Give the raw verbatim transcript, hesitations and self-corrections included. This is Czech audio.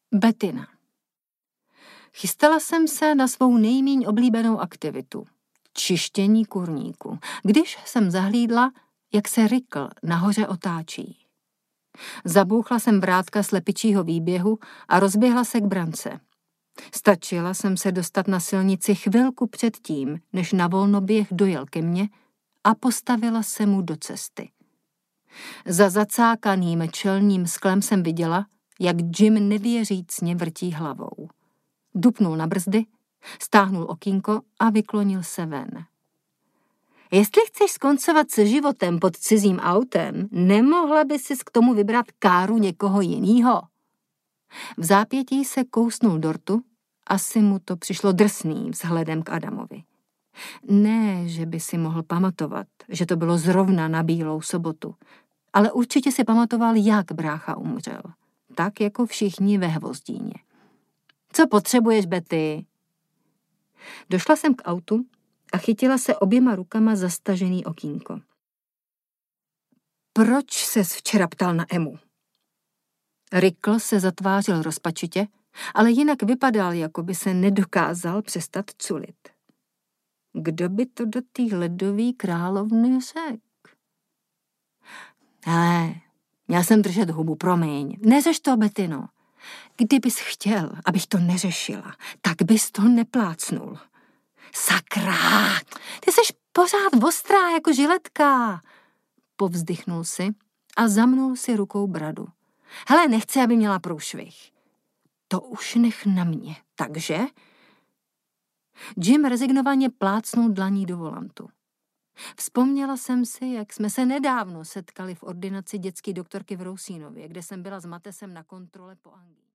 Bettina. Chystala jsem se na svou nejmíň oblíbenou aktivitu – čištění kurníku, když jsem zahlídla, jak se Rikl nahoře otáčí. Zabouchla jsem vrátka slepičího výběhu a rozběhla se k brance. Stačila jsem se dostat na silnici chvilku před tím, než na volnoběh dojel ke mně a postavila se mu do cesty. Za zacákaným čelním sklem jsem viděla, jak Jim nevěřícně vrtí hlavou. Dupnul na brzdy, stáhnul okýnko a vyklonil se ven. Jestli chceš skoncovat se životem pod cizím autem, nemohla by sis k tomu vybrat káru někoho jinýho. V zápětí se kousnul do rtu, asi mu to přišlo drsným vzhledem k Adamovi. Ne, že by si mohl pamatovat, že to bylo zrovna na Bílou sobotu, ale určitě si pamatoval, jak brácha umřel. Tak jako všichni ve Hvozdíně. Co potřebuješ, Betty? Došla jsem k autu a chytila se oběma rukama za stažený okýnko. Proč ses včera ptal na Emu? Rikl se zatvářil rozpačitě, ale jinak vypadal, jako by se nedokázal přestat culit. Kdo by to do té ledové královny řekl? Hele, měl jsem držet hubu, promiň. Neřeš to, Bettino. Kdybys chtěl, abych to neřešila, tak bys to neplácnul. Sakra, ty seš pořád ostrá jako žiletka. Povzdychnul si a zamnul si rukou bradu. Hele, nechci, aby měla průšvih. To už nech na mě, takže... Jim rezignovaně plácnul dlaní do volantu. Vzpomněla jsem si, jak jsme se nedávno setkali v ordinaci dětské doktorky v Rousínově, kde jsem byla s Matesem na kontrole po angíně.